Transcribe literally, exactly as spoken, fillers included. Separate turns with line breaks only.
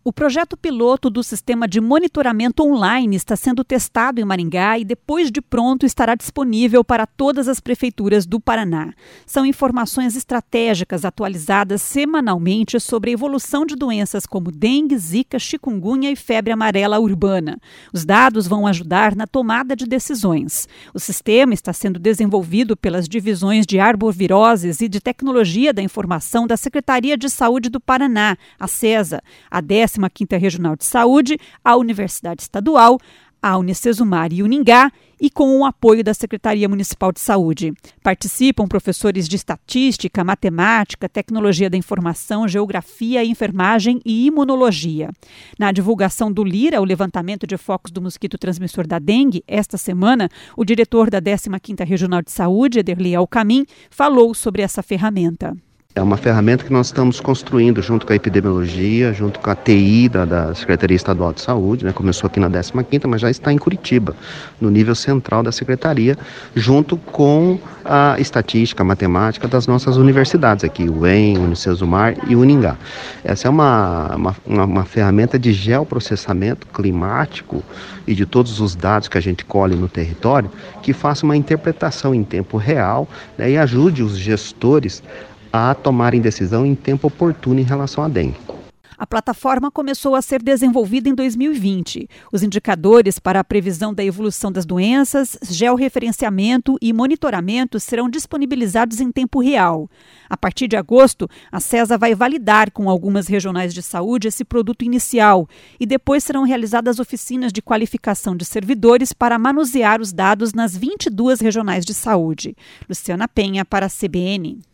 O projeto piloto do sistema de monitoramento online está sendo testado em Maringá e, depois de pronto, estará disponível para todas as prefeituras do Paraná. São informações estratégicas atualizadas semanalmente sobre a evolução de doenças como dengue, zika, chikungunya e febre amarela urbana. Os dados vão ajudar na tomada de decisões. O sistema está sendo desenvolvido pelas divisões de arboviroses e de tecnologia da informação da Secretaria de Saúde do Paraná, a SESA, a décima quinta Regional de Saúde, a Universidade Estadual, a Unicesumar e Uningá, e com o apoio da Secretaria Municipal de Saúde. Participam professores de estatística, matemática, tecnologia da informação, geografia, enfermagem e imunologia. Na divulgação do LIRA, o levantamento de focos do mosquito transmissor da dengue, esta semana, o diretor da décima quinta Regional de Saúde, Ederlei Alcamin, falou sobre essa ferramenta.
É uma ferramenta que nós estamos construindo junto com a epidemiologia, junto com a T I da, da Secretaria Estadual de Saúde, né? Começou aqui na décima quinta, mas já está em Curitiba, no nível central da Secretaria, junto com a estatística, a matemática das nossas universidades aqui, o U E M, Unicesumar e Uningá. Essa é uma, uma, uma, uma ferramenta de geoprocessamento climático e de todos os dados que a gente colhe no território, que faça uma interpretação em tempo real, né? E ajude os gestores a tomarem decisão em tempo oportuno em relação à dengue.
A plataforma começou a ser desenvolvida em dois mil e vinte. Os indicadores para a previsão da evolução das doenças, georreferenciamento e monitoramento serão disponibilizados em tempo real. A partir de agosto, a SESA vai validar com algumas regionais de saúde esse produto inicial e depois serão realizadas oficinas de qualificação de servidores para manusear os dados nas vinte e duas regionais de saúde. Luciana Penha, para a C B N.